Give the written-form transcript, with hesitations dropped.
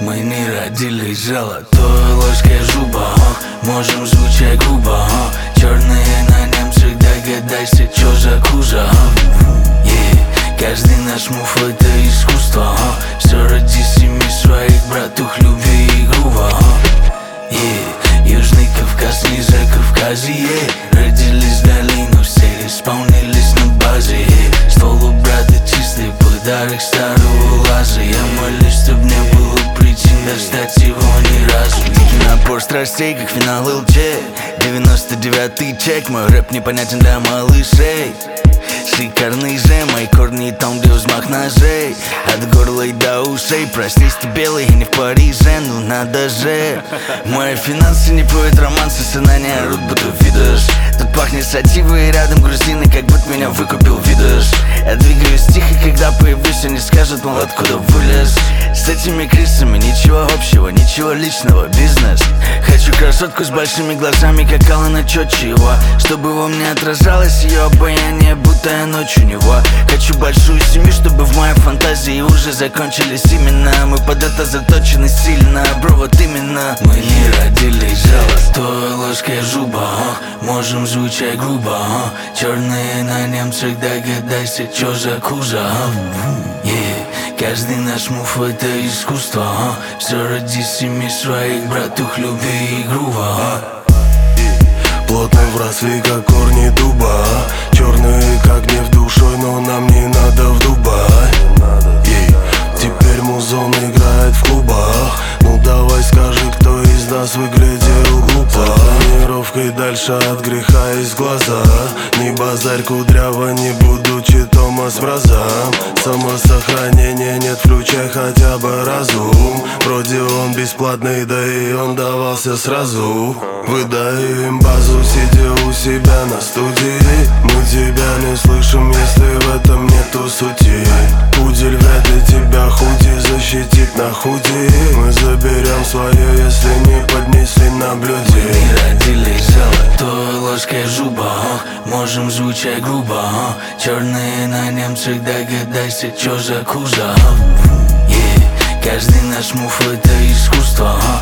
Мы не родились золотой ложкой зуба, можем звучать грубо, черные на немцах, догадайся, чё за кузов. Каждый наш мув — это искусство, все ради семьи своих, братух, любви и грува. Южный Кавказ, не за Кавказье, родились в долину, все исполнились на базе. Стол у брата чистый, подарок старого лаза. Я молюсь, чтоб не было причин достать его ни разу. Дикий напор страстей, как финал ЛЧ, 99-й чек, мой рэп непонятен для малышей. Шикарный же, мои корни там, где взмах ножей, от горла и до ушей. Проснись ты белый и не в Париже, ну надо же. Мои финансы не поют романсы, сына не орут, будто видишь. Тут пахнет сативой, рядом грузины, как будто меня выкупил, видишь. Я двигаюсь тихо, когда появлюсь, они скажут, мол, откуда вылез. С этими крысами ничего общего, ничего личного, бизнес. Хочу красотку с большими глазами, как Алана Чотчева, чтобы во мне отражалось ее обаяние, будто я ночь у него. Хочу большую семью, чтобы в моей фантазии уже закончились именно. Мы под это заточены сильно, бро, вот именно. Мы не родились золотой ложкой зуба, можем звучать грубо, черные на немцах, догадайся, чё за кузов. Каждый наш мув — это искусство, все ради семьи своих, братух, любви и грува. Плотно вросли, как корни дуба, черные, как нефть душой, но нам не надо в Дубай. Теперь музон играет в клубах, ну давай скажи, кто из нас выглядел глупо. За планировкой дальше от греха из глаза, не базарь кудряво, не будучи Томас Мразом. Самосохранения нет, включай хотя бы разум. Вроде он бесплатный, да и он давался сразу. Выдаем базу, сидя у себя на студии. Мы тебя не слышим, если в этом нету сути. Пудель вряд ли тебя худи защитит на худи. Мы заберем свое, если не поднесли на блюде. Мы не родились золотой ложкой зуба, можем звучать грубо, черные на немцах, догадайся, чё за кузов. Каждый наш мув — это искусство,